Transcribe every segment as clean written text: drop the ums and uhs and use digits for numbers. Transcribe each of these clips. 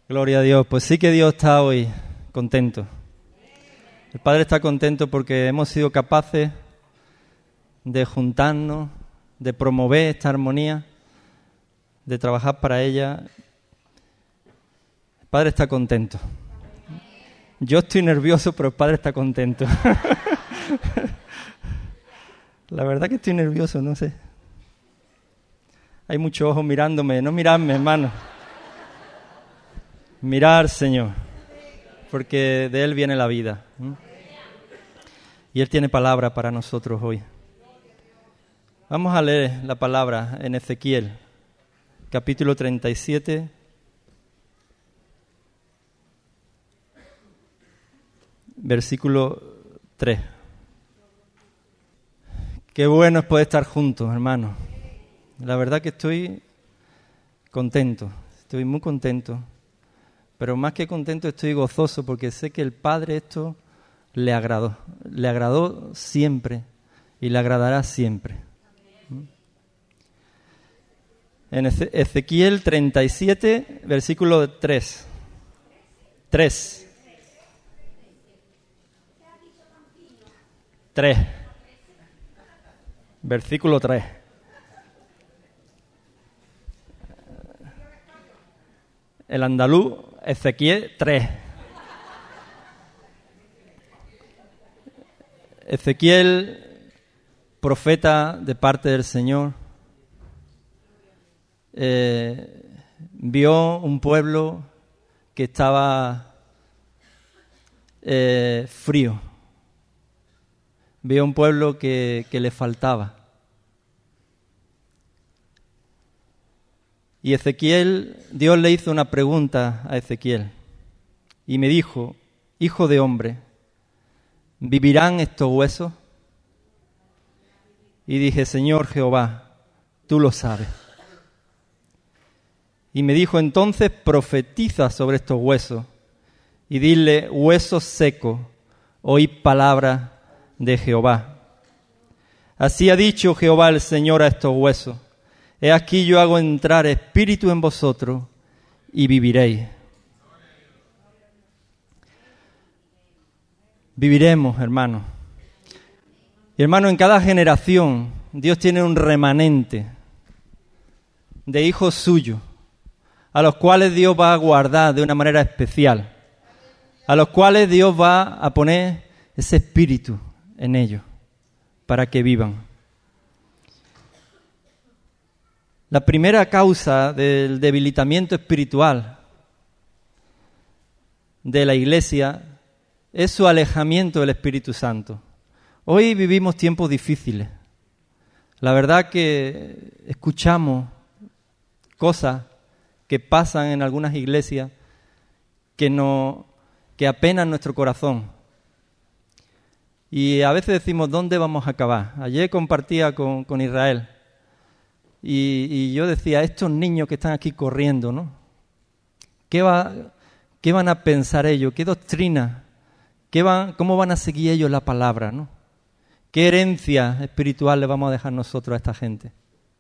Gloria a Dios. Pues sí que Dios está hoy contento. El Padre está contento porque hemos sido capaces de juntarnos, de promover esta armonía, de trabajar para ella. El Padre está contento. Yo estoy nervioso, pero el Padre está contento. La verdad que estoy nervioso, no sé. Hay muchos ojos mirándome. No miradme, hermano. Mirar, Señor, porque de Él viene la vida. Y Él tiene palabra para nosotros hoy. Vamos a leer la palabra en Ezequiel, capítulo 37, versículo 3. Qué bueno es poder estar juntos, hermanos. La verdad que estoy contento, estoy muy contento. Pero más que contento estoy gozoso porque sé que el Padre esto le agradó. Le agradó siempre y le agradará siempre. En Ezequiel 37, versículo 3. 3. 3. Versículo 3. El andaluz, Ezequiel 3. Ezequiel, profeta de parte del Señor, vio un pueblo que estaba frío. Vio un pueblo que le faltaba. Y Dios le hizo una pregunta a Ezequiel y me dijo: hijo de hombre, ¿vivirán estos huesos? Y dije: Señor Jehová, tú lo sabes. Y me dijo entonces: profetiza sobre estos huesos y dile: huesos secos, oíd palabra de Jehová. Así ha dicho Jehová el Señor a estos huesos: he aquí yo hago entrar espíritu en vosotros y viviréis. Viviremos, hermanos. Y hermanos, en cada generación Dios tiene un remanente de hijos suyos, a los cuales Dios va a guardar de una manera especial, a los cuales Dios va a poner ese espíritu en ellos para que vivan. La primera causa del debilitamiento espiritual de la Iglesia es su alejamiento del Espíritu Santo. Hoy vivimos tiempos difíciles. La verdad que escuchamos cosas que pasan en algunas iglesias que apenan nuestro corazón. Y a veces decimos: ¿dónde vamos a acabar? Ayer compartía con Israel. Y yo decía: estos niños que están aquí corriendo, ¿no? ¿Qué van a pensar ellos? ¿Qué doctrina? ¿Cómo van a seguir ellos la palabra, no? ¿Qué herencia espiritual le vamos a dejar nosotros a esta gente?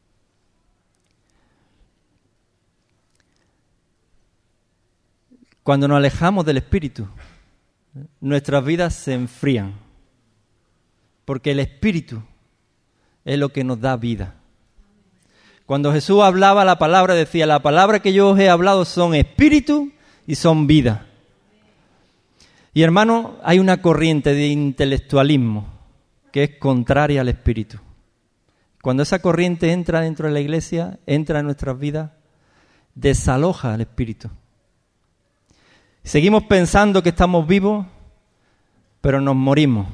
Cuando nos alejamos del Espíritu, nuestras vidas se enfrían, porque el Espíritu es lo que nos da vida. Cuando Jesús hablaba la palabra, decía: la palabra que yo os he hablado son espíritu y son vida. Y hermano, hay una corriente de intelectualismo que es contraria al espíritu. Cuando esa corriente entra dentro de la iglesia, entra en nuestras vidas, desaloja al espíritu. Seguimos pensando que estamos vivos, pero nos morimos.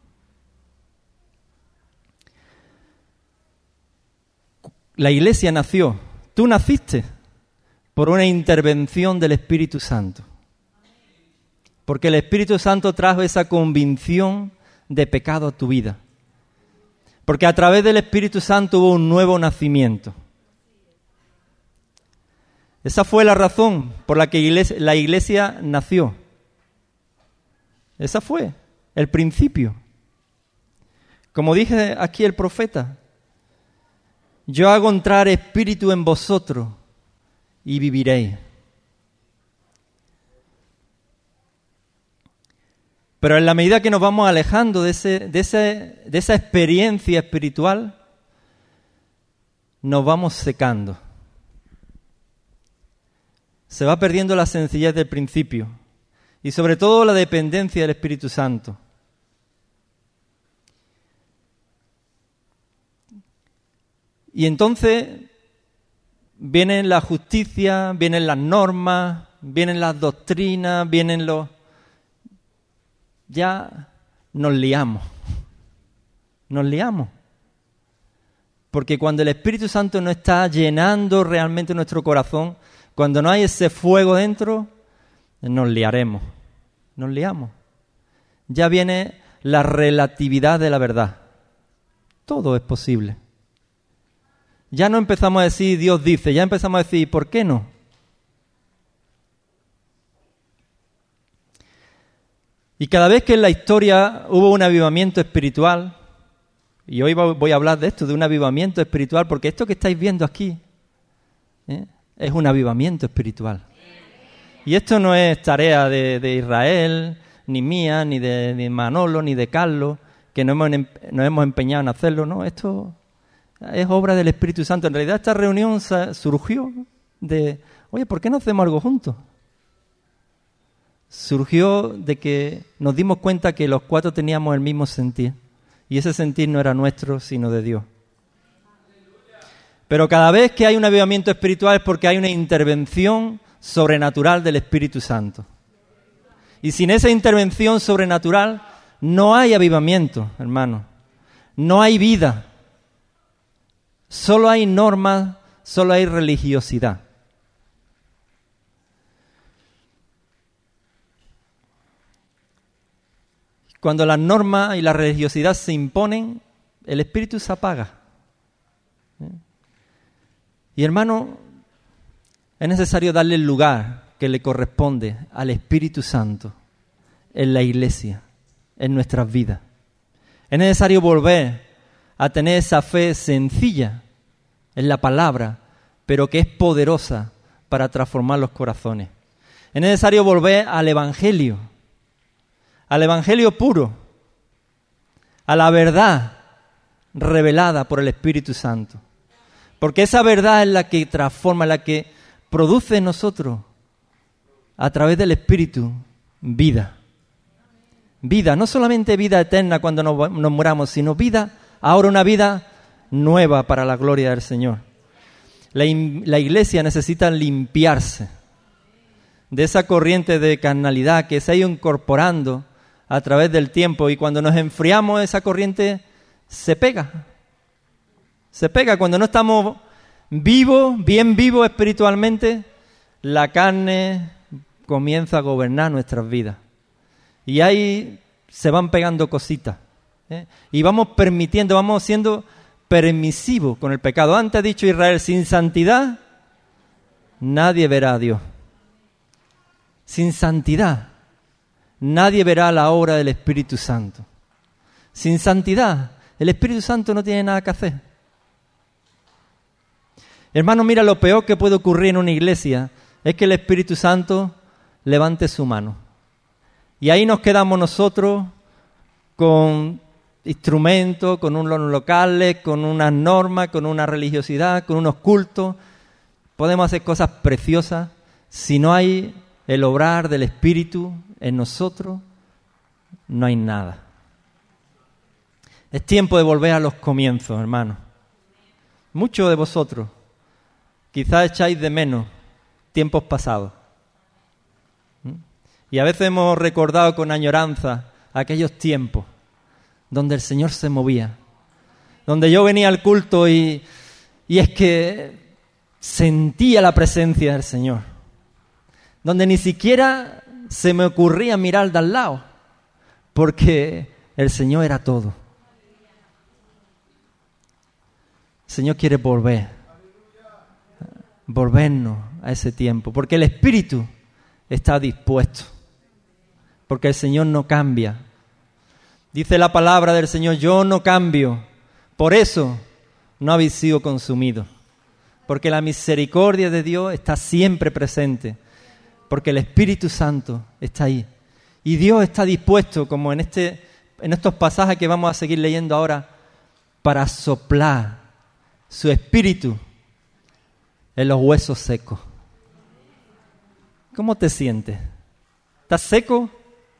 La iglesia nació, tú naciste por una intervención del Espíritu Santo. Porque el Espíritu Santo trajo esa convicción de pecado a tu vida. Porque a través del Espíritu Santo hubo un nuevo nacimiento. Esa fue la razón por la que la iglesia nació. Esa fue el principio. Como dije aquí el profeta: yo hago entrar espíritu en vosotros y viviréis. Pero en la medida que nos vamos alejando de esa experiencia espiritual, nos vamos secando. Se va perdiendo la sencillez del principio y sobre todo la dependencia del Espíritu Santo. Y entonces vienen la justicia, vienen las normas, vienen las doctrinas, vienen los... Ya nos liamos. Nos liamos. Porque cuando el Espíritu Santo no está llenando realmente nuestro corazón, cuando no hay ese fuego dentro, nos liaremos. Nos liamos. Ya viene la relatividad de la verdad. Todo es posible. Ya no empezamos a decir Dios dice, ya empezamos a decir ¿por qué no? Y cada vez que en la historia hubo un avivamiento espiritual, y hoy voy a hablar de esto, de un avivamiento espiritual, porque esto que estáis viendo aquí es un avivamiento espiritual. Y esto no es tarea de Israel, ni mía, ni de Manolo, ni de Carlos, que nos hemos empeñado en hacerlo, no, esto es obra del Espíritu Santo. En realidad esta reunión surgió de, oye, ¿por qué no hacemos algo juntos? Surgió de que nos dimos cuenta que los cuatro teníamos el mismo sentir. Y ese sentir no era nuestro, sino de Dios. Pero cada vez que hay un avivamiento espiritual es porque hay una intervención sobrenatural del Espíritu Santo. Y sin esa intervención sobrenatural no hay avivamiento, hermano. No hay vida. Solo hay normas, solo hay religiosidad. Cuando las normas y la religiosidad se imponen, el espíritu se apaga. Y hermano, es necesario darle el lugar que le corresponde al Espíritu Santo en la iglesia, en nuestras vidas. Es necesario volver a tener esa fe sencilla en la palabra, pero que es poderosa para transformar los corazones. Es necesario volver al Evangelio puro, a la verdad revelada por el Espíritu Santo. Porque esa verdad es la que transforma, la que produce en nosotros, a través del Espíritu, vida. Vida, no solamente vida eterna cuando nos muramos, sino vida, ahora una vida nueva para la gloria del Señor. La iglesia necesita limpiarse de esa corriente de carnalidad que se ha ido incorporando a través del tiempo, y cuando nos enfriamos esa corriente se pega. Se pega cuando no estamos bien vivos espiritualmente, la carne comienza a gobernar nuestras vidas. Y ahí se van pegando cositas. Y vamos siendo permisivos con el pecado. Antes ha dicho Israel, sin santidad nadie verá a Dios. Sin santidad nadie verá la obra del Espíritu Santo. Sin santidad el Espíritu Santo no tiene nada que hacer. Hermano, mira, lo peor que puede ocurrir en una iglesia es que el Espíritu Santo levante su mano. Y ahí nos quedamos nosotros con instrumentos, con unos locales, con unas normas, con una religiosidad, con unos cultos. Podemos hacer cosas preciosas. Si no hay el obrar del Espíritu en nosotros, no hay nada. Es tiempo de volver a los comienzos, hermanos. Muchos de vosotros quizás echáis de menos tiempos pasados. Y a veces hemos recordado con añoranza aquellos tiempos donde el Señor se movía, donde yo venía al culto y es que sentía la presencia del Señor, donde ni siquiera se me ocurría mirar de al lado, porque el Señor era todo. El Señor quiere volvernos a ese tiempo, porque el Espíritu está dispuesto, porque el Señor no cambia. Dice la palabra del Señor, yo no cambio, por eso no habéis sido consumidos, porque la misericordia de Dios está siempre presente, porque el Espíritu Santo está ahí. Y Dios está dispuesto, como en estos pasajes que vamos a seguir leyendo ahora, para soplar su espíritu en los huesos secos. ¿Cómo te sientes? ¿Estás seco?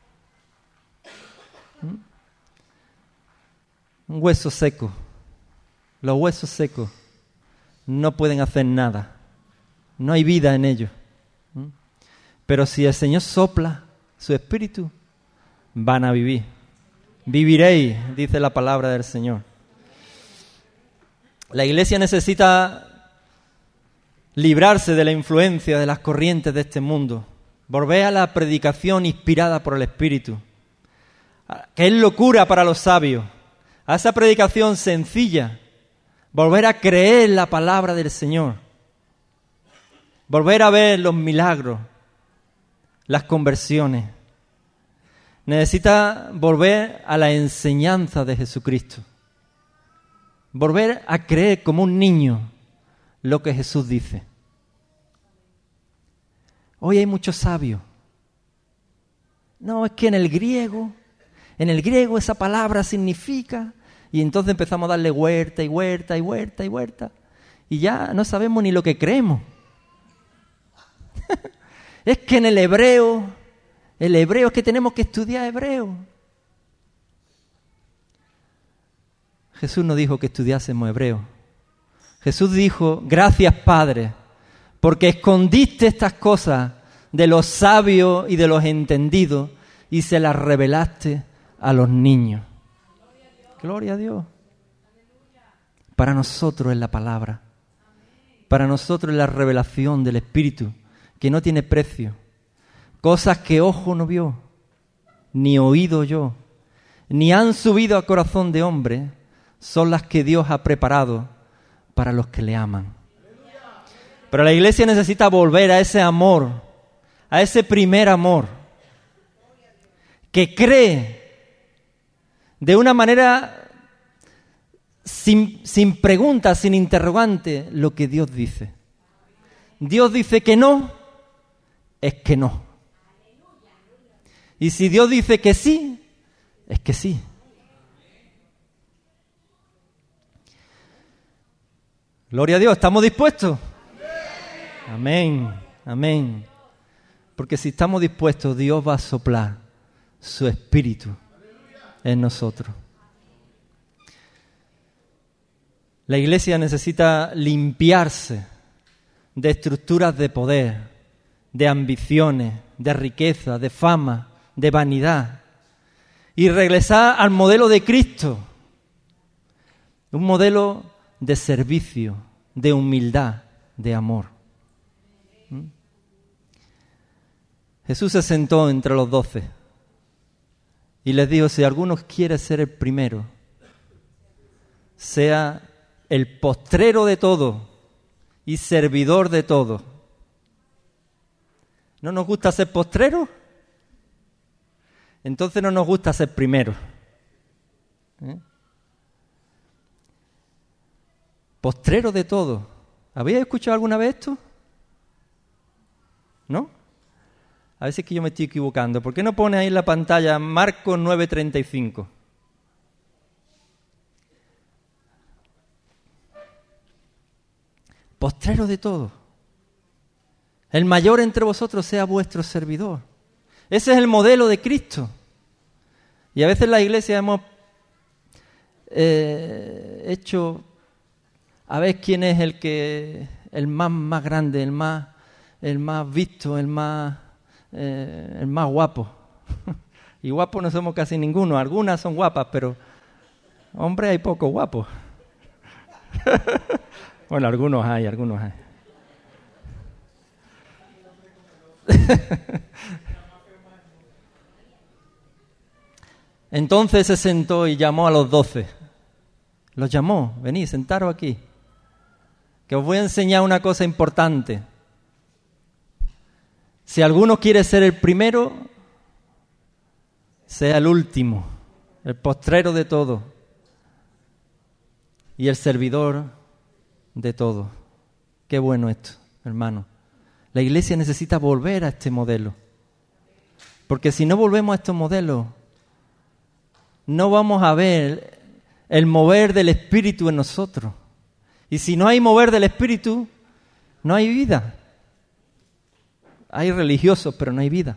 Un hueso seco. Los huesos secos no pueden hacer nada. No hay vida en ellos. Pero si el Señor sopla su espíritu, van a vivir. Viviréis, dice la palabra del Señor. La iglesia necesita librarse de la influencia de las corrientes de este mundo. Volver a la predicación inspirada por el Espíritu, que es locura para los sabios. A esa predicación sencilla. Volver a creer en la palabra del Señor. Volver a ver los milagros, las conversiones. Necesita volver a la enseñanza de Jesucristo. Volver a creer como un niño lo que Jesús dice. Hoy hay muchos sabios. No, es que en el griego esa palabra significa... Y entonces empezamos a darle vuelta y vuelta y vuelta y vuelta. Y ya no sabemos ni lo que creemos. Es que en el hebreo es que tenemos que estudiar hebreo. Jesús no dijo que estudiásemos hebreo. Jesús dijo, gracias Padre, porque escondiste estas cosas de los sabios y de los entendidos y se las revelaste a los niños. Gloria a Dios. Para nosotros es la palabra. Para nosotros es la revelación del Espíritu, que no tiene precio. Cosas que ojo no vio, ni oído yo, ni han subido a corazón de hombre, son las que Dios ha preparado para los que le aman. Pero la iglesia necesita volver a ese amor, a ese primer amor, que cree de una manera sin preguntas, sin interrogante, lo que Dios dice. Dios dice que no, es que no. Y si Dios dice que sí, es que sí. Gloria a Dios, ¿estamos dispuestos? Amén, amén. Porque si estamos dispuestos, Dios va a soplar su espíritu en nosotros. La iglesia necesita limpiarse de estructuras de poder, de ambiciones, de riqueza, de fama, de vanidad y regresar al modelo de Cristo, un modelo de servicio, de humildad, de amor. Jesús se sentó entre los 12 y les dijo, si alguno quiere ser el primero, sea el postrero de todo y servidor de todo. ¿No nos gusta ser postreros? Entonces no nos gusta ser primeros. Postrero de todo. ¿Habéis escuchado alguna vez esto? ¿No? A veces que yo me estoy equivocando. ¿Por qué no pone ahí en la pantalla Marcos 9:35? Postrero de todo. El mayor entre vosotros sea vuestro servidor. Ese es el modelo de Cristo. Y a veces en la iglesia hemos hecho a ver quién es el más grande, el más visto, el más guapo. Y guapos no somos casi ninguno. Algunas son guapas, pero hombre, hay pocos guapos. Bueno, algunos hay. Entonces se sentó y llamó a los 12. Los llamó, venid, sentaros aquí, que os voy a enseñar una cosa importante. Si alguno quiere ser el primero, sea el último, el postrero de todo y el servidor de todo. Qué bueno esto, hermano. La iglesia necesita volver a este modelo. Porque si no volvemos a estos modelos, no vamos a ver el mover del Espíritu en nosotros. Y si no hay mover del Espíritu, no hay vida. Hay religiosos, pero no hay vida.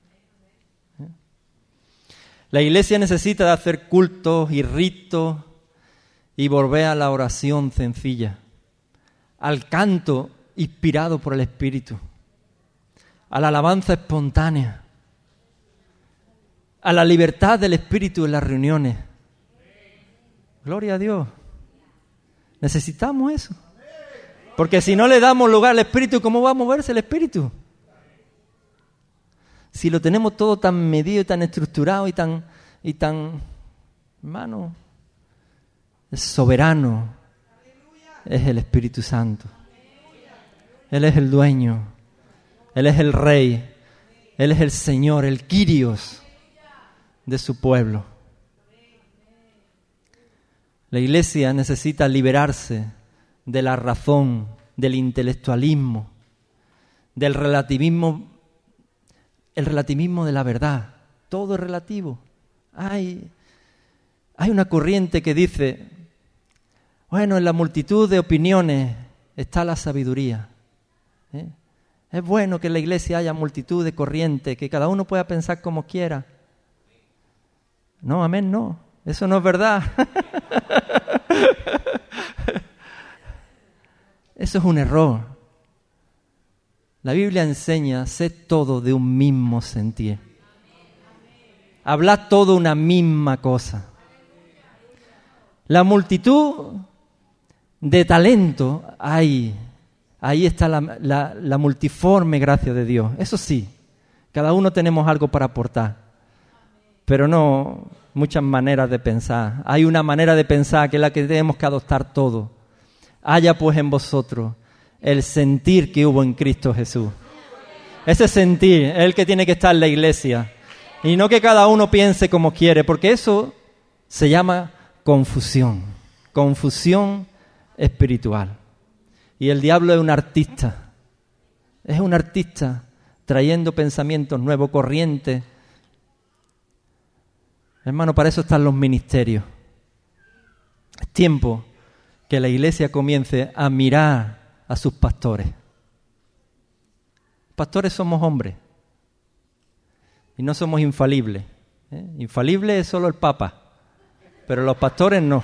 La iglesia necesita de hacer cultos y ritos y volver a la oración sencilla, al canto inspirado por el Espíritu, a la alabanza espontánea, a la libertad del Espíritu en las reuniones. Gloria a Dios. Necesitamos eso. Porque si no le damos lugar al Espíritu, ¿cómo va a moverse el Espíritu? Si lo tenemos todo tan medido y tan estructurado y tan, hermano, es soberano, es el Espíritu Santo. Él es el dueño, Él es el Rey, Él es el Señor, el Kyrios de su pueblo. La iglesia necesita liberarse de la razón, del intelectualismo, del relativismo, el relativismo de la verdad. Todo es relativo. Hay una corriente que dice, bueno, en la multitud de opiniones está la sabiduría. Es bueno que en la iglesia haya multitud de corrientes, que cada uno pueda pensar como quiera. No, amén, no. Eso no es verdad. Eso es un error. La Biblia enseña, sed todo de un mismo sentir. Hablad todo una misma cosa. La multitud de talento, ahí está la multiforme gracia de Dios. Eso sí, cada uno tenemos algo para aportar, pero no muchas maneras de pensar. Hay una manera de pensar que es la que tenemos que adoptar todos. Haya pues en vosotros el sentir que hubo en Cristo Jesús. Ese sentir es el que tiene que estar en la iglesia. Y no que cada uno piense como quiere, porque eso se llama confusión. Confusión espiritual. Y el diablo es un artista. Es un artista trayendo pensamientos nuevos, corrientes. Hermano, para eso están los ministerios. Es tiempo que la iglesia comience a mirar a sus pastores. Pastores somos hombres y no somos infalibles. Infalible es solo el Papa, pero los pastores no.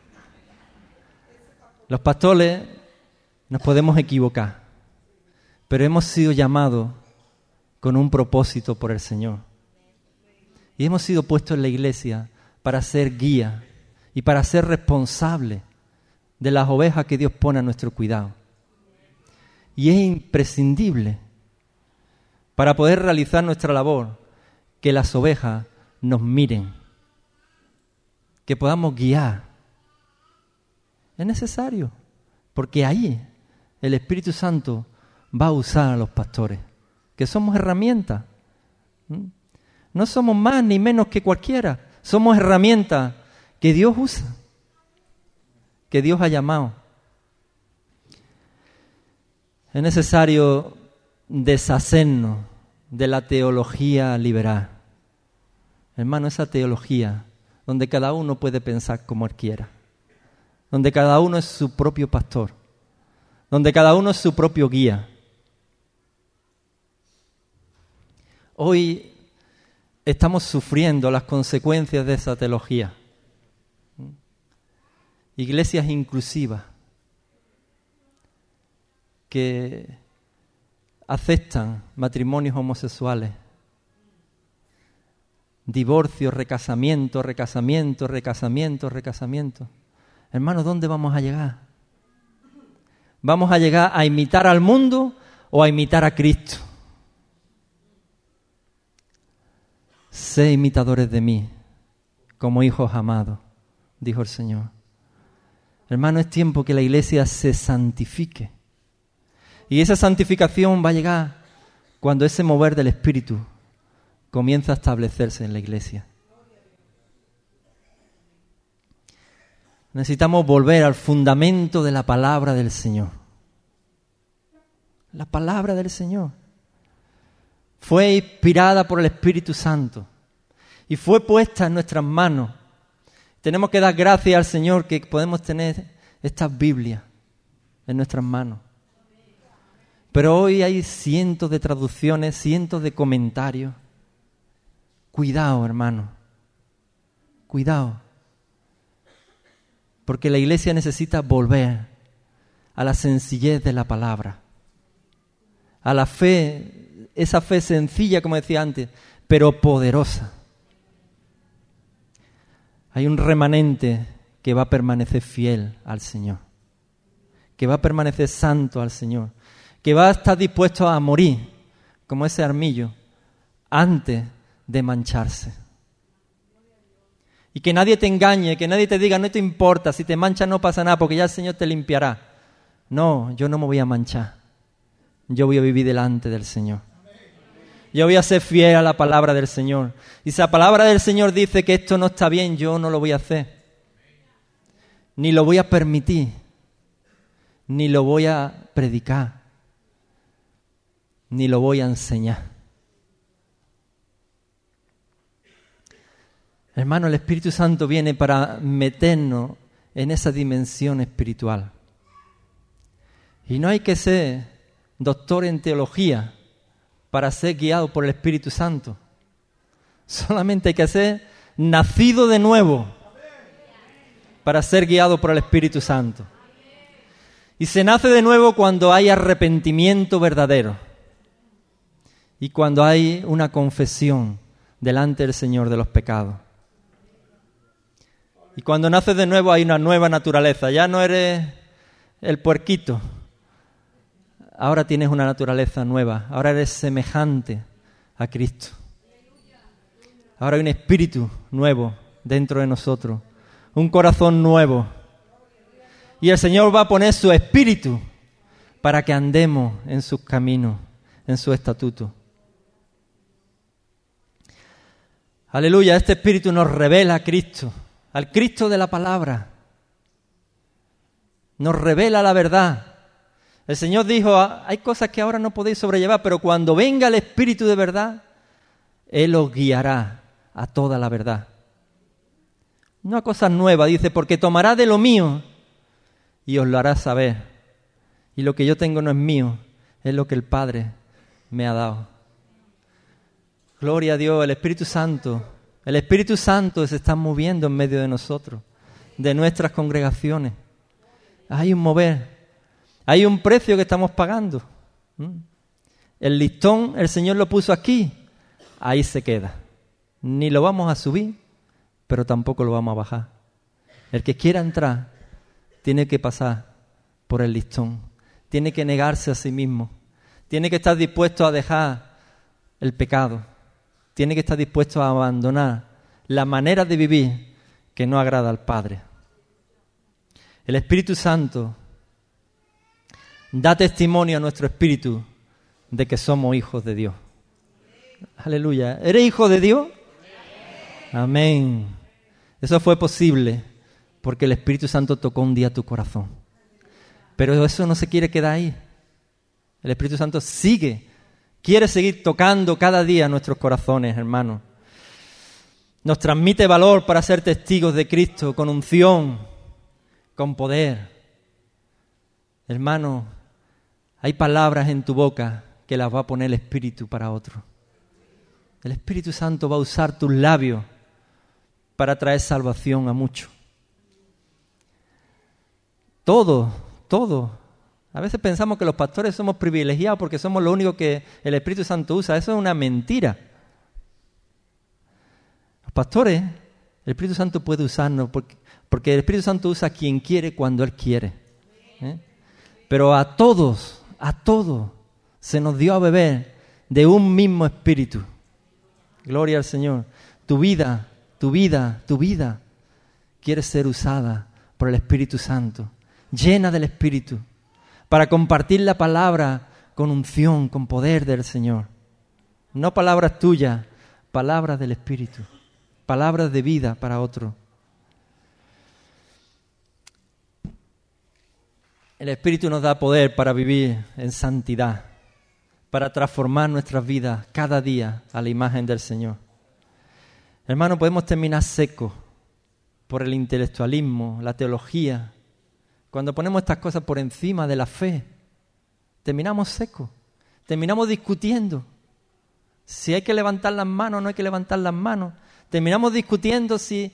Los pastores nos podemos equivocar, pero hemos sido llamados con un propósito por el Señor. Y hemos sido puestos en la iglesia para ser guía y para ser responsables de las ovejas que Dios pone a nuestro cuidado. Y es imprescindible para poder realizar nuestra labor que las ovejas nos miren, que podamos guiar. Es necesario, porque ahí el Espíritu Santo va a usar a los pastores, que somos herramientas. No somos más ni menos que cualquiera, somos herramientas que Dios usa, que Dios ha llamado. Es necesario deshacernos de la teología liberal. Hermano, esa teología donde cada uno puede pensar como él quiera, donde cada uno es su propio pastor, donde cada uno es su propio guía. Hoy estamos sufriendo las consecuencias de esa teología. Iglesias inclusivas que aceptan matrimonios homosexuales, divorcios, recasamiento. Hermanos, ¿dónde vamos a llegar? ¿Vamos a llegar a imitar al mundo o a imitar a Cristo? Sé imitadores de mí, como hijos amados, dijo el Señor. Hermano, es tiempo que la iglesia se santifique. Y esa santificación va a llegar cuando ese mover del Espíritu comienza a establecerse en la iglesia. Necesitamos volver al fundamento de la palabra del Señor. La palabra del Señor. fue inspirada por el Espíritu Santo y fue puesta en nuestras manos. Tenemos que dar gracias al Señor que podemos tener estas Biblias en nuestras manos. Pero hoy hay cientos de traducciones, cientos de comentarios. Cuidado, hermano. Cuidado. Porque la iglesia necesita volver a la sencillez de la palabra. A la fe, esa fe sencilla, como decía antes, pero poderosa. Hay un remanente que va a permanecer fiel al Señor. Que va a permanecer santo al Señor. Que va a estar dispuesto a morir, como ese armillo, antes de mancharse. Y que nadie te engañe, que nadie te diga, no te importa, si te manchas no pasa nada, porque ya el Señor te limpiará. No, yo no me voy a manchar. Yo voy a vivir delante del Señor. Yo voy a ser fiel a la palabra del Señor. Y si la palabra del Señor dice que esto no está bien, yo no lo voy a hacer. Ni lo voy a permitir. Ni lo voy a predicar. Ni lo voy a enseñar. Hermano, el Espíritu Santo viene para meternos en esa dimensión espiritual. Y no hay que ser doctor en teología para ser guiado por el Espíritu Santo. Solamente hay que ser nacido de nuevo para ser guiado por el Espíritu Santo. Y se nace de nuevo cuando hay arrepentimiento verdadero. Y cuando hay una confesión delante del Señor de los pecados. Y cuando naces de nuevo hay una nueva naturaleza. Ya no eres el puerquito. Ahora tienes una naturaleza nueva. Ahora eres semejante a Cristo. Ahora hay un espíritu nuevo dentro de nosotros. Un corazón nuevo. Y el Señor va a poner su espíritu para que andemos en sus caminos, en sus estatutos. Aleluya, este Espíritu nos revela a Cristo, al Cristo de la palabra. Nos revela la verdad. El Señor dijo, hay cosas que ahora no podéis sobrellevar, pero cuando venga el Espíritu de verdad, Él os guiará a toda la verdad. No a cosas nuevas, dice, porque tomará de lo mío y os lo hará saber. Y lo que yo tengo no es mío, es lo que el Padre me ha dado. Gloria a Dios, el Espíritu Santo se está moviendo en medio de nosotros, de nuestras congregaciones. Hay un mover, hay un precio que estamos pagando. El listón, el Señor lo puso aquí, ahí se queda. Ni lo vamos a subir, pero tampoco lo vamos a bajar. El que quiera entrar, tiene que pasar por el listón, tiene que negarse a sí mismo, tiene que estar dispuesto a dejar el pecado. Tiene que estar dispuesto a abandonar la manera de vivir que no agrada al Padre. El Espíritu Santo da testimonio a nuestro espíritu de que somos hijos de Dios. Aleluya. ¿Eres hijo de Dios? Amén. Eso fue posible porque el Espíritu Santo tocó un día tu corazón. Pero eso no se quiere quedar ahí. El Espíritu Santo quiere seguir tocando cada día nuestros corazones, hermanos. Nos transmite valor para ser testigos de Cristo, con unción, con poder. Hermano, hay palabras en tu boca que las va a poner el Espíritu para otro. El Espíritu Santo va a usar tus labios para traer salvación a muchos. Todo. A veces pensamos que los pastores somos privilegiados porque somos lo único que el Espíritu Santo usa. Eso es una mentira. Los pastores, el Espíritu Santo puede usarnos porque el Espíritu Santo usa a quien quiere cuando Él quiere. Pero a todos se nos dio a beber de un mismo Espíritu. Gloria al Señor. Tu vida quiere ser usada por el Espíritu Santo, llena del Espíritu, para compartir la palabra con unción, con poder del Señor. No palabras tuyas, palabras del Espíritu, palabras de vida para otro. El Espíritu nos da poder para vivir en santidad, para transformar nuestras vidas cada día a la imagen del Señor. Hermano, podemos terminar secos por el intelectualismo, la teología. Cuando ponemos estas cosas por encima de la fe, terminamos secos, terminamos discutiendo si hay que levantar las manos o no hay que levantar las manos. Terminamos discutiendo si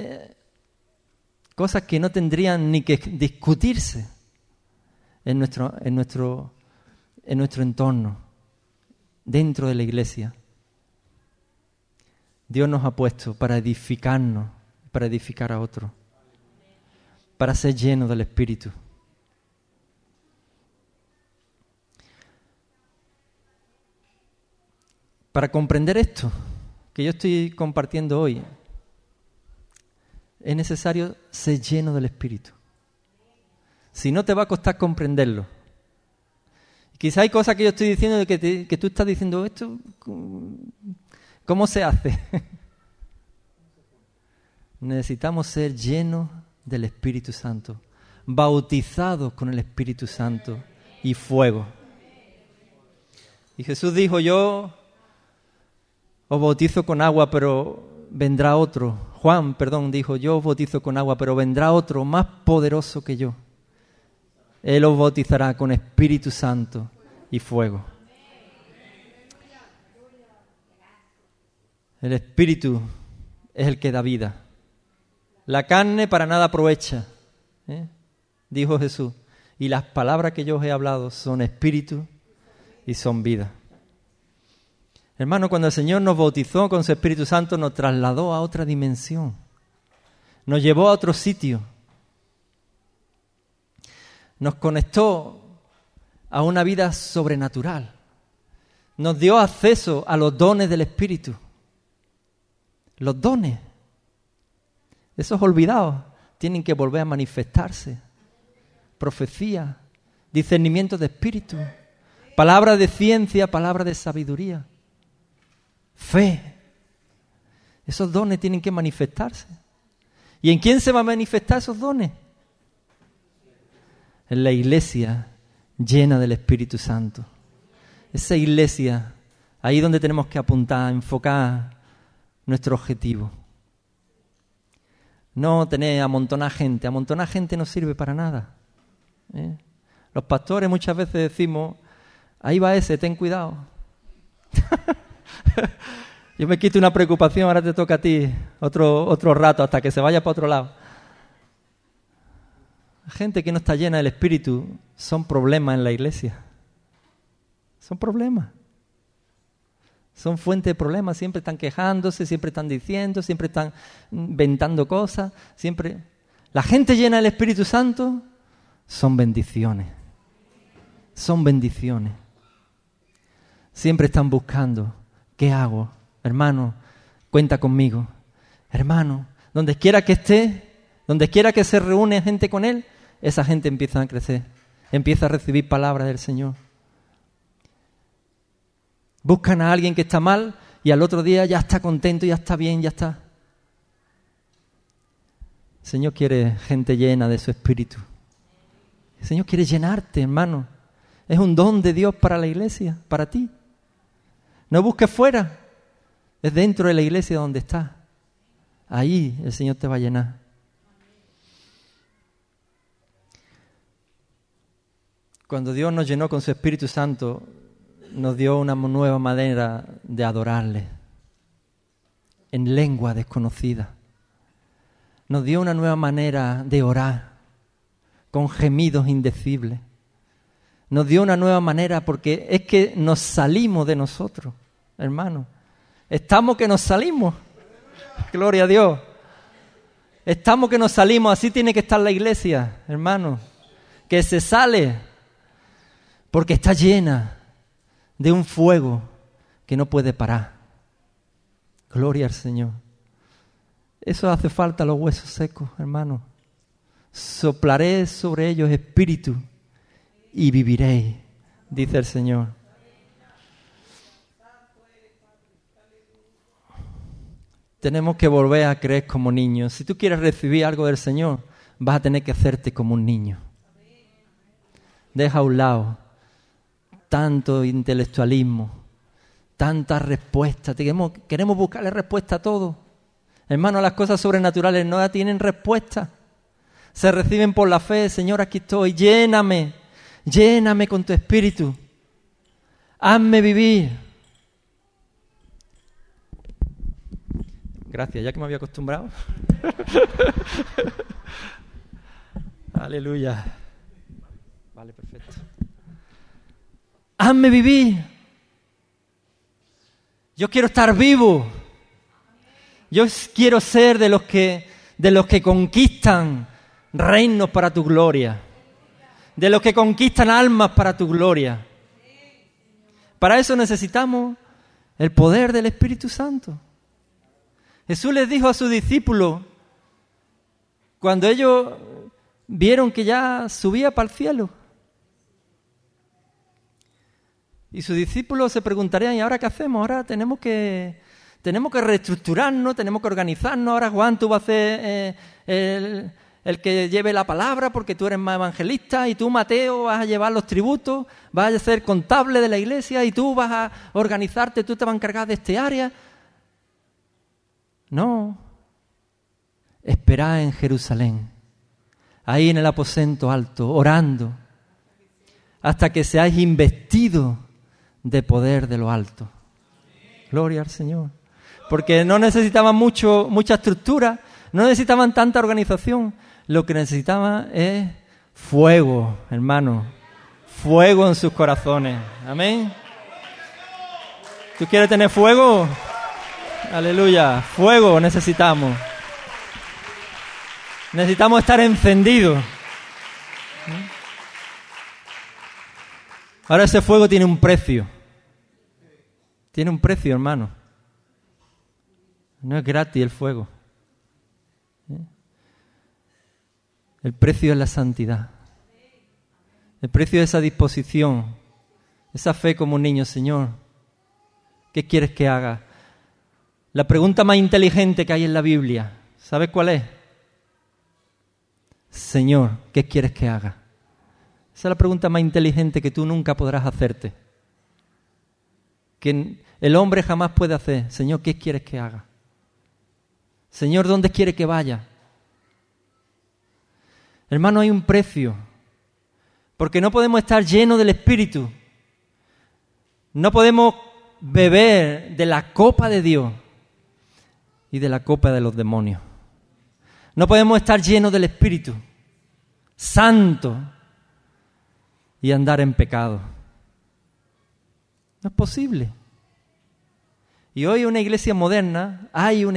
cosas que no tendrían ni que discutirse en nuestro entorno, dentro de la iglesia. Dios nos ha puesto para edificarnos, para edificar a otros, para ser llenos del Espíritu. Para comprender esto que yo estoy compartiendo hoy, es necesario ser lleno del Espíritu. Si no, te va a costar comprenderlo. Quizá hay cosas que yo estoy diciendo que tú estás diciendo, esto, ¿cómo se hace? Necesitamos ser llenos del Espíritu Santo, bautizados con el Espíritu Santo y fuego. Y Jesús dijo, yo os bautizo con agua, pero vendrá otro. Juan, dijo, yo os bautizo con agua, pero vendrá otro más poderoso que yo. Él os bautizará con Espíritu Santo y fuego. El Espíritu es el que da vida. La carne para nada aprovecha, dijo Jesús. Y las palabras que yo os he hablado son espíritu y son vida. Hermano, cuando el Señor nos bautizó con su Espíritu Santo, nos trasladó a otra dimensión. Nos llevó a otro sitio. Nos conectó a una vida sobrenatural. Nos dio acceso a los dones del Espíritu. Los dones, esos olvidados, tienen que volver a manifestarse. Profecía, discernimiento de espíritu, palabra de ciencia, palabra de sabiduría, fe. Esos dones tienen que manifestarse. ¿Y en quién se van a manifestar esos dones? En la iglesia llena del Espíritu Santo. Esa iglesia, ahí donde tenemos que apuntar, enfocar nuestro objetivo. No tener amontonar gente. Amontonar gente no sirve para nada. Los pastores muchas veces decimos, ahí va ese, ten cuidado. Yo me quito una preocupación, ahora te toca a ti otro rato hasta que se vaya para otro lado. La gente que no está llena del Espíritu son problemas en la iglesia. Son problemas. Son fuente de problemas, siempre están quejándose, siempre están diciendo, siempre están inventando cosas, siempre. La gente llena del Espíritu Santo son bendiciones. Son bendiciones. Siempre están buscando, ¿qué hago? Hermano, cuenta conmigo. Hermano, donde quiera que esté, donde quiera que se reúne gente con él, esa gente empieza a crecer, empieza a recibir palabras del Señor. Buscan a alguien que está mal y al otro día ya está contento, ya está bien, ya está. El Señor quiere gente llena de su Espíritu. El Señor quiere llenarte, hermano. Es un don de Dios para la iglesia, para ti. No busques fuera, es dentro de la iglesia donde estás. Ahí el Señor te va a llenar. Cuando Dios nos llenó con su Espíritu Santo, nos dio una nueva manera de adorarle, en lengua desconocida. Nos dio una nueva manera de orar, con gemidos indecibles. Nos dio una nueva manera porque es que nos salimos de nosotros, hermano. Estamos que nos salimos. Gloria a Dios. Estamos que nos salimos. Así tiene que estar la iglesia, hermano. Que se sale porque está llena de un fuego que no puede parar. Gloria al Señor. Eso hace falta a los huesos secos, hermano. Soplaré sobre ellos espíritu y viviréis, dice el Señor. Tenemos que volver a creer como niños. Si tú quieres recibir algo del Señor, vas a tener que hacerte como un niño. Deja a un lado tanto intelectualismo, tantas respuestas. Queremos buscarle respuesta a todo. Hermano, las cosas sobrenaturales no tienen respuesta. Se reciben por la fe. Señor, aquí estoy. Lléname con tu espíritu. Hazme vivir. Gracias, ya que me había acostumbrado. Aleluya. Vale, perfecto. Hazme vivir. Yo quiero estar vivo. Yo quiero ser de los que conquistan reinos para tu gloria. De los que conquistan almas para tu gloria. Para eso necesitamos el poder del Espíritu Santo. Jesús les dijo a sus discípulos, cuando ellos vieron que ya subía para el cielo, y sus discípulos se preguntarían, ¿y ahora qué hacemos? Ahora tenemos que reestructurarnos, tenemos que organizarnos. Ahora, Juan, tú vas a ser el que lleve la palabra porque tú eres más evangelista, y tú, Mateo, vas a llevar los tributos, vas a ser contable de la iglesia, y tú vas a organizarte, tú te vas a encargar de este área. No. Esperad en Jerusalén, ahí en el aposento alto, orando, hasta que seáis investidos de poder de lo alto. Gloria al Señor. Porque no necesitaban mucha estructura, no necesitaban tanta organización. Lo que necesitaban es fuego, hermano. Fuego en sus corazones. Amén. ¿Tú quieres tener fuego? Aleluya. Fuego necesitamos. Necesitamos estar encendidos. Ahora ese fuego tiene un precio. Tiene un precio, hermano. No es gratis el fuego. El precio es la santidad. El precio es esa disposición, esa fe como un niño. Señor, ¿qué quieres que haga? La pregunta más inteligente que hay en la Biblia, ¿sabes cuál es? Señor, ¿qué quieres que haga? Esa es la pregunta más inteligente que tú nunca podrás hacerte. Que el hombre jamás puede hacer. Señor, ¿qué quieres que haga? Señor, ¿dónde quiere que vaya? Hermano, hay un precio. Porque no podemos estar llenos del Espíritu. No podemos beber de la copa de Dios y de la copa de los demonios. No podemos estar llenos del Espíritu Santo y andar en pecado. No es posible. Y hoy hay una iglesia moderna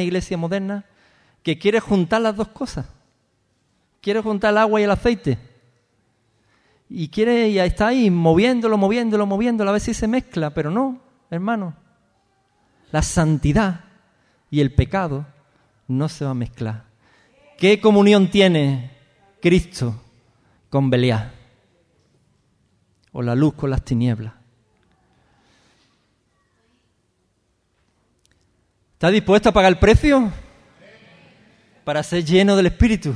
que quiere juntar las dos cosas. Quiere juntar el agua y el aceite. Y está ahí moviéndolo, a ver si se mezcla, pero no, hermano. La santidad y el pecado no se va a mezclar. ¿Qué comunión tiene Cristo con Belial? O la luz con las tinieblas. ¿Estás dispuesto a pagar el precio? Para ser lleno del Espíritu.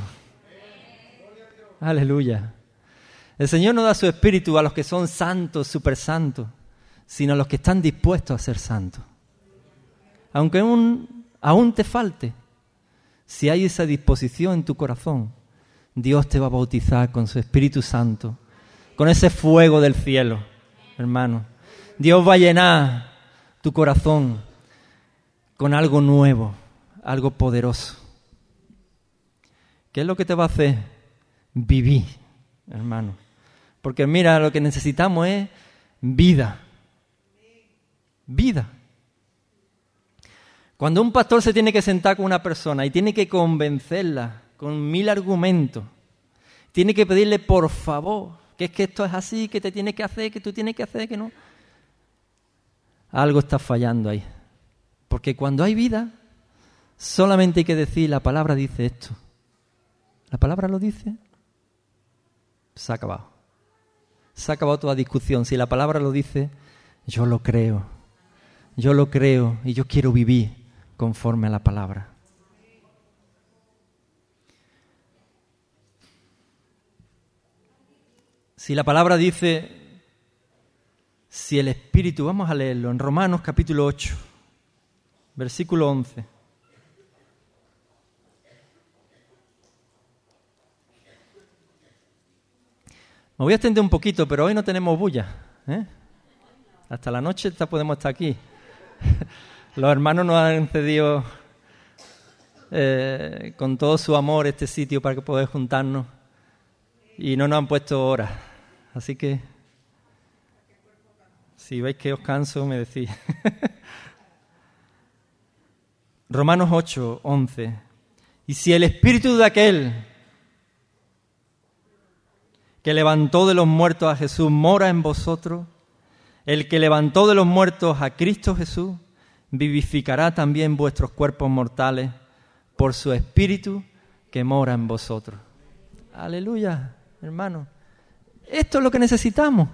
Aleluya. El Señor no da su Espíritu a los que son santos, súper santos, sino a los que están dispuestos a ser santos. Aunque aún te falte, si hay esa disposición en tu corazón, Dios te va a bautizar con su Espíritu Santo, con ese fuego del cielo, hermano. Dios va a llenar tu corazón con algo nuevo, algo poderoso. ¿Qué es lo que te va a hacer? Vivir, hermano. Porque mira, lo que necesitamos es vida. Vida. Cuando un pastor se tiene que sentar con una persona y tiene que convencerla con 1000 argumentos, tiene que pedirle por favor, que es que esto es así, que te tienes que hacer, que tú tienes que hacer, que no. Algo está fallando ahí. Porque cuando hay vida, solamente hay que decir, la palabra dice esto. ¿La palabra lo dice? Se ha acabado. Se ha acabado toda discusión. Si la palabra lo dice, yo lo creo. Yo lo creo y yo quiero vivir conforme a la palabra. Si la palabra dice, Si el Espíritu, vamos a leerlo en Romanos capítulo 8, versículo 11. Me voy a extender un poquito, pero hoy no tenemos bulla, ¿eh? Hasta la noche podemos estar aquí. Los hermanos nos han cedido con todo su amor este sitio para que poder juntarnos y no nos han puesto horas. Así que, si veis que os canso, me decís. Romanos 8, 11. Y si el Espíritu de aquel que levantó de los muertos a Jesús mora en vosotros, el que levantó de los muertos a Cristo Jesús, vivificará también vuestros cuerpos mortales por su Espíritu que mora en vosotros. Aleluya, hermano. Esto es lo que necesitamos.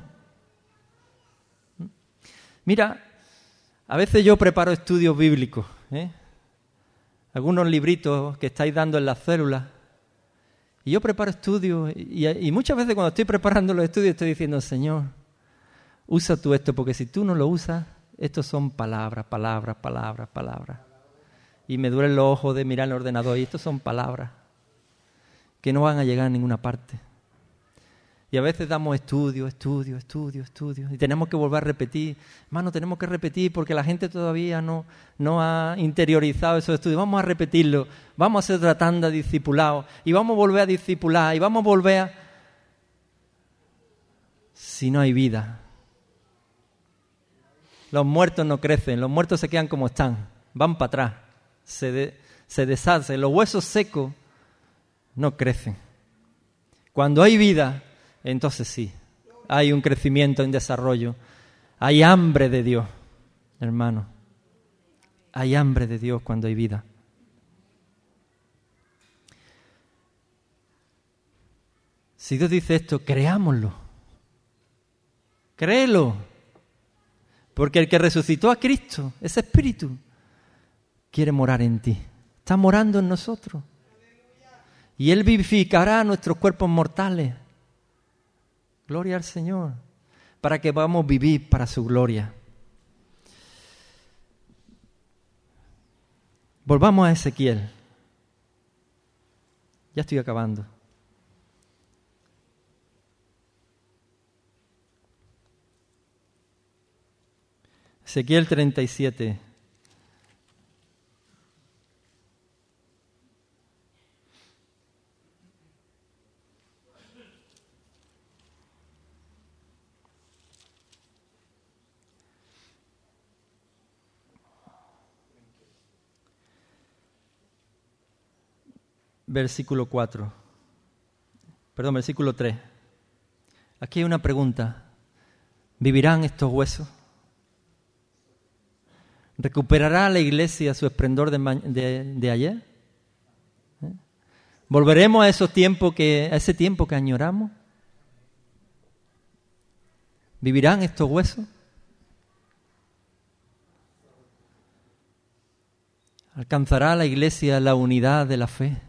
Mira, a veces yo preparo estudios bíblicos, algunos libritos que estáis dando en las células, y yo preparo estudios, y muchas veces cuando estoy preparando los estudios estoy diciendo, Señor, usa tú esto, porque si tú no lo usas, estos son palabras, palabras, palabras, palabras. Y me duelen los ojos de mirar el ordenador, y estos son palabras que no van a llegar a ninguna parte. Y a veces damos estudios, y tenemos que volver a repetir. Hermano, tenemos que repetir porque la gente todavía no ha interiorizado esos estudios. Vamos a repetirlo, vamos a hacer otra tanda de discipulados, y vamos a volver a discipular, y vamos a volver a... Si no hay vida, los muertos no crecen, los muertos se quedan como están, van para atrás, se deshacen, los huesos secos no crecen. Cuando hay vida, entonces sí, hay un crecimiento, un desarrollo, hay hambre de Dios, hermano, hay hambre de Dios cuando hay vida. Si Dios dice esto, creámoslo, créelo, porque el que resucitó a Cristo, ese Espíritu, quiere morar en ti, está morando en nosotros. Y Él vivificará nuestros cuerpos mortales. Gloria al Señor, para que podamos vivir para su gloria. Volvamos a Ezequiel. Ya estoy acabando. Ezequiel 37. Versículo 3. Aquí hay una pregunta. ¿Vivirán estos huesos? ¿Recuperará la iglesia su esplendor de ayer? ¿Volveremos a ese tiempo que añoramos? ¿Vivirán estos huesos? ¿Alcanzará la iglesia la unidad de la fe?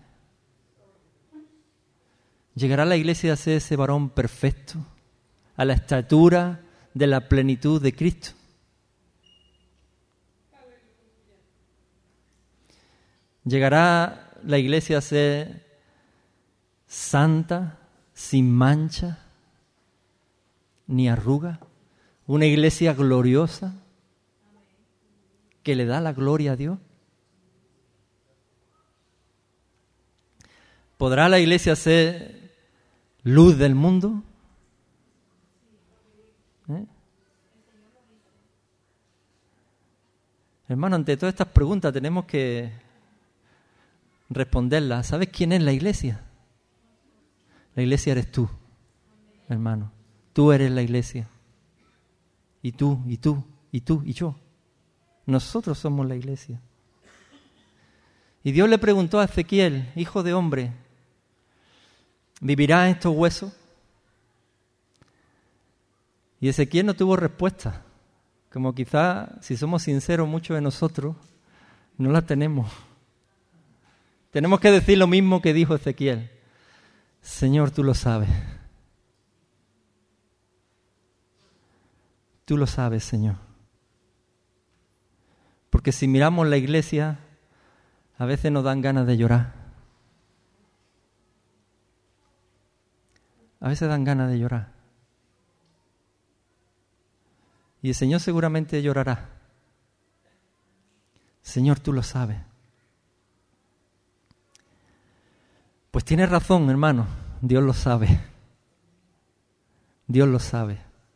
¿Llegará la iglesia a ser ese varón perfecto, a la estatura de la plenitud de Cristo? ¿Llegará la iglesia a ser santa, sin mancha, ni arruga? ¿Una iglesia gloriosa que le da la gloria a Dios? ¿Podrá la iglesia ser luz del mundo? Hermano, ante todas estas preguntas tenemos que responderlas. ¿Sabes quién es la iglesia? La iglesia eres tú, hermano. Tú eres la iglesia. Y tú, y tú, y tú, y yo. Nosotros somos la iglesia. Y Dios le preguntó a Ezequiel, hijo de hombre, ¿vivirán estos huesos? Y Ezequiel no tuvo respuesta. Como quizá, si somos sinceros, muchos de nosotros no la tenemos. Tenemos que decir lo mismo que dijo Ezequiel. Señor, tú lo sabes. Tú lo sabes, Señor. Porque si miramos la iglesia, a veces nos dan ganas de llorar. A veces dan ganas de llorar. Y el Señor seguramente llorará. Señor, tú lo sabes. Pues tienes razón, hermano. Dios lo sabe. Dios lo sabe.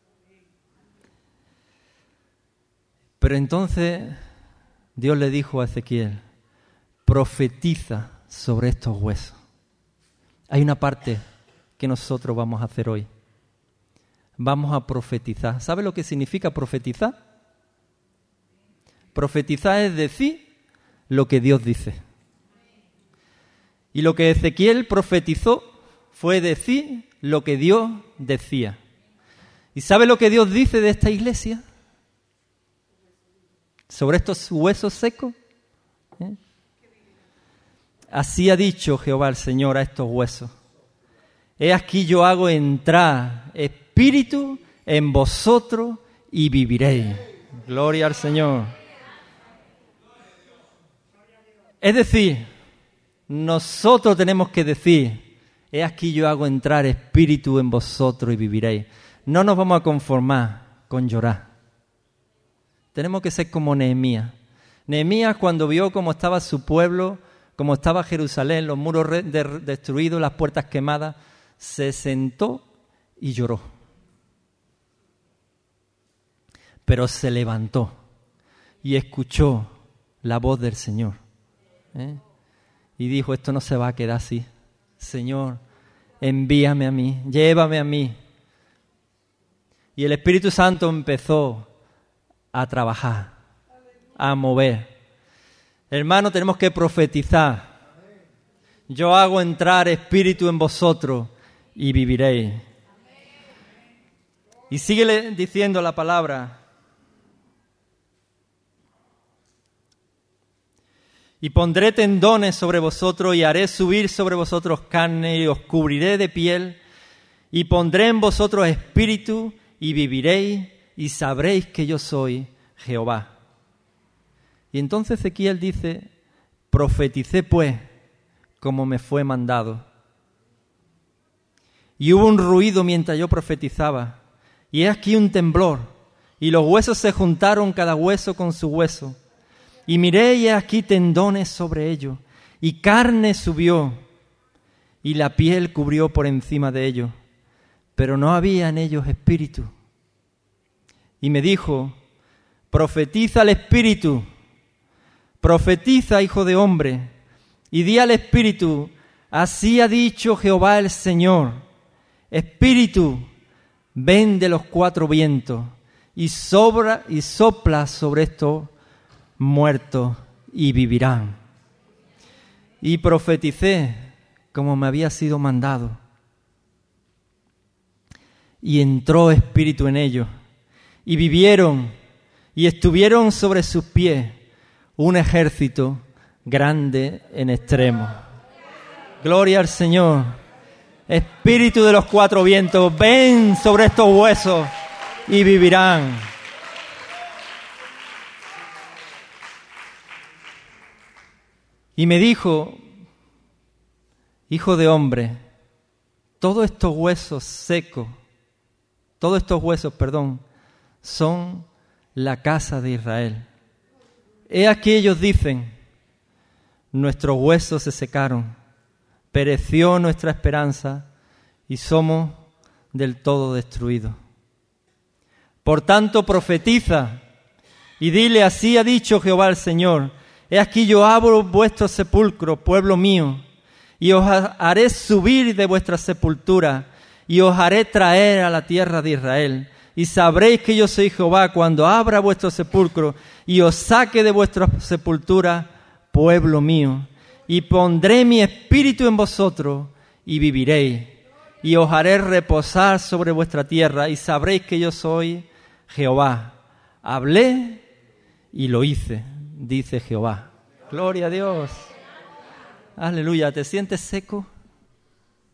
Pero entonces Dios le dijo a Ezequiel, profetiza sobre estos huesos. Hay una parte que nosotros vamos a hacer hoy. Vamos a profetizar. ¿Sabe lo que significa profetizar? Profetizar es decir lo que Dios dice. Y lo que Ezequiel profetizó fue decir lo que Dios decía. ¿Y sabe lo que Dios dice de esta iglesia? Sobre estos huesos secos. Así ha dicho Jehová el Señor a estos huesos. He aquí yo hago entrar espíritu en vosotros y viviréis. Gloria al Señor. Es decir, nosotros tenemos que decir, he aquí yo hago entrar espíritu en vosotros y viviréis. No nos vamos a conformar con llorar. Tenemos que ser como Nehemías. Nehemías, cuando vio cómo estaba su pueblo, cómo estaba Jerusalén, los muros destruidos, las puertas quemadas, se sentó y lloró. Pero se levantó y escuchó la voz del Señor. Y dijo, esto no se va a quedar así. Señor, envíame a mí, llévame a mí. Y el Espíritu Santo empezó a trabajar, a mover. Hermano, tenemos que profetizar. Yo hago entrar espíritu en vosotros y viviréis. Y síguele diciendo la palabra. Y pondré tendones sobre vosotros y haré subir sobre vosotros carne y os cubriré de piel y pondré en vosotros espíritu y viviréis y sabréis que yo soy Jehová. Y entonces Ezequiel dice, profeticé pues como me fue mandado. Y hubo un ruido mientras yo profetizaba y he aquí un temblor y los huesos se juntaron cada hueso con su hueso. Y miré y aquí tendones sobre ellos, y carne subió, y la piel cubrió por encima de ellos, pero no había en ellos espíritu. Y me dijo, profetiza al espíritu, profetiza, hijo de hombre, y di al espíritu, así ha dicho Jehová el Señor, espíritu, ven de los cuatro vientos, y sopla sobre estos muertos y vivirán. Y profeticé como me había sido mandado. Y entró espíritu en ellos, y vivieron, y estuvieron sobre sus pies un ejército grande en extremo. Gloria al Señor. Espíritu de los cuatro vientos, ven sobre estos huesos y vivirán. Y me dijo, hijo de hombre, todos estos huesos secos, son la casa de Israel. He aquí ellos dicen, nuestros huesos se secaron, pereció nuestra esperanza y somos del todo destruidos. Por tanto, profetiza y dile, así ha dicho Jehová el Señor, he aquí yo abro vuestros sepulcros, pueblo mío, y os haré subir de vuestra sepultura, y os haré traer a la tierra de Israel. Y sabréis que yo soy Jehová cuando abra vuestros sepulcros, y os saque de vuestra sepultura, pueblo mío. Y pondré mi espíritu en vosotros, y viviréis. Y os haré reposar sobre vuestra tierra, y sabréis que yo soy Jehová. Hablé y lo hice, dice Jehová. Gloria a Dios. Aleluya. ¿Te sientes seco?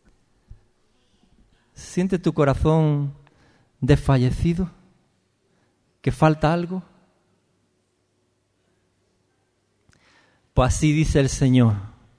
¿Sientes tu corazón desfallecido? ¿Que falta algo? Pues así dice el Señor.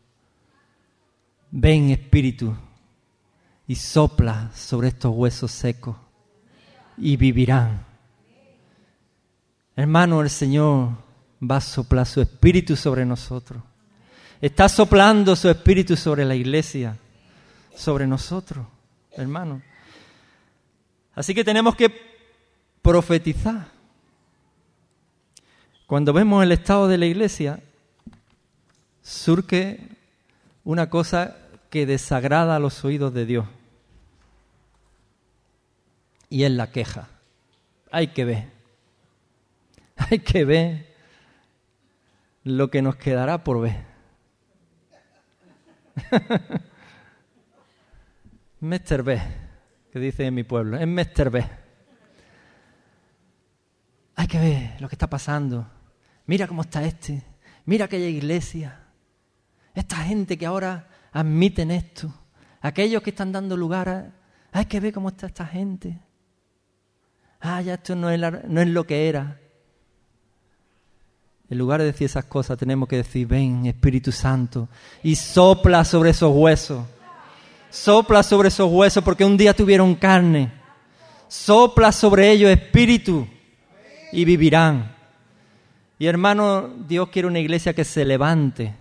Ven, Espíritu, y sopla sobre estos huesos secos y vivirán. Hermano, el Señor va a soplar su Espíritu sobre nosotros. Está soplando su Espíritu sobre la iglesia, sobre nosotros, hermano. Así que tenemos que profetizar. Cuando vemos el estado de la iglesia, surge una cosa que desagrada a los oídos de Dios. Y es la queja. Hay que ver lo que nos quedará por ver. Mester B, que dice en mi pueblo, es Mester B. Hay que ver lo que está pasando. Mira cómo está mira aquella iglesia. Esta gente que ahora admiten esto. Aquellos que están dando lugar a... Hay que ver cómo está esta gente. Ya esto no es lo que era. En lugar de decir esas cosas, tenemos que decir, ven, Espíritu Santo, y sopla sobre esos huesos. Sopla sobre esos huesos porque un día tuvieron carne. Sopla sobre ellos, Espíritu, y vivirán. Y hermano, Dios quiere una iglesia que se levante.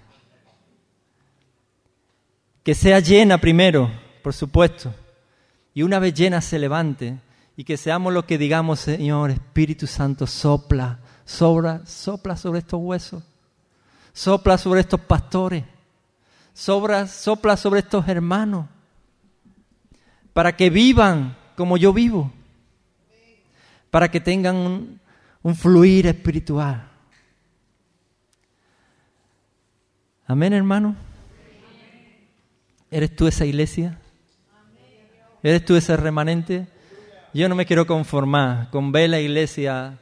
Que sea llena primero, por supuesto. Y una vez llena se levante. Y que seamos los que digamos, Señor, Espíritu Santo, sopla sobre estos huesos. Sopla sobre estos pastores. Sopla sobre estos hermanos. Para que vivan como yo vivo. Para que tengan un fluir espiritual. Amén, hermano. ¿Eres tú esa iglesia? ¿Eres tú ese remanente? Yo no me quiero conformar con ver la iglesia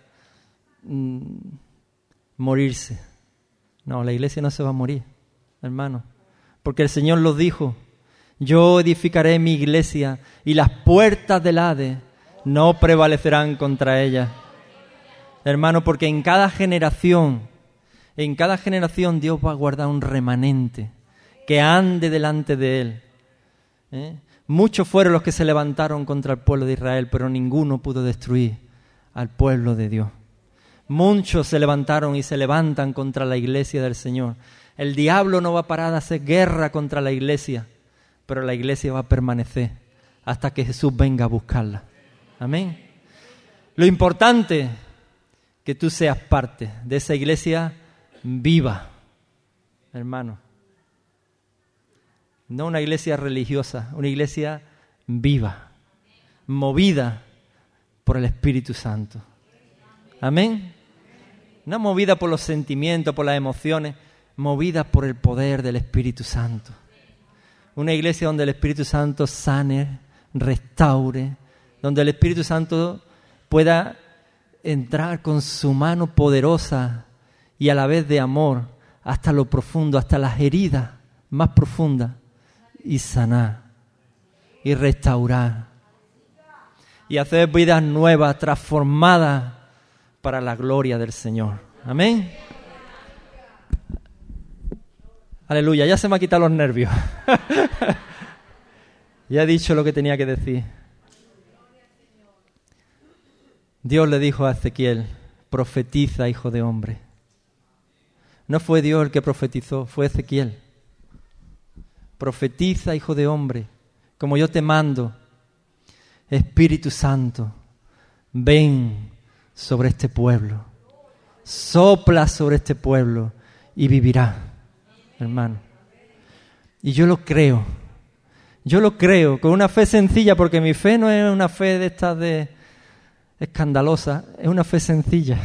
morirse. No, la iglesia no se va a morir, hermano. Porque el Señor lo dijo. Yo edificaré mi iglesia y las puertas del Hades no prevalecerán contra ella. Hermano, porque en cada generación Dios va a guardar un remanente que ande delante de Él. Muchos fueron los que se levantaron contra el pueblo de Israel, pero ninguno pudo destruir al pueblo de Dios. Muchos se levantaron y se levantan contra la iglesia del Señor. El diablo no va a parar de hacer guerra contra la iglesia, pero la iglesia va a permanecer hasta que Jesús venga a buscarla. Amén. Lo importante que tú seas parte de esa iglesia viva, hermano. No una iglesia religiosa, una iglesia viva, movida por el Espíritu Santo. Amén. No movida por los sentimientos, por las emociones, movida por el poder del Espíritu Santo. Una iglesia donde el Espíritu Santo sane, restaure, donde el Espíritu Santo pueda entrar con su mano poderosa y a la vez de amor hasta lo profundo, hasta las heridas más profundas, y sanar y restaurar y hacer vidas nuevas, transformadas para la gloria del Señor. Amén. Aleluya, ya se me han quitado los nervios. Ya he dicho lo que tenía que decir. Dios le dijo a Ezequiel, profetiza, hijo de hombre. No fue Dios el que profetizó, fue Ezequiel. Profetiza, hijo de hombre, como yo te mando. Espíritu Santo, ven sobre este pueblo. Sopla sobre este pueblo y vivirá, hermano. Y yo lo creo con una fe sencilla, porque mi fe no es una fe de estas de escandalosa, es una fe sencilla.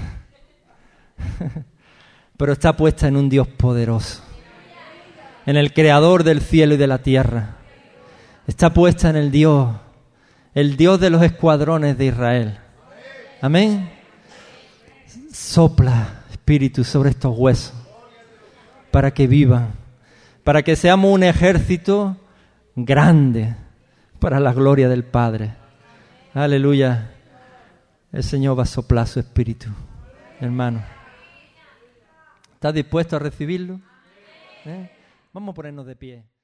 Pero está puesta en un Dios poderoso. En el Creador del cielo y de la tierra. Está puesta en el Dios de los escuadrones de Israel. Amén. Sopla, Espíritu, sobre estos huesos para que vivan, para que seamos un ejército grande para la gloria del Padre. Aleluya. el Señor va a soplar su espíritu, hermano. ¿Estás dispuesto a recibirlo? Vamos a ponernos de pie.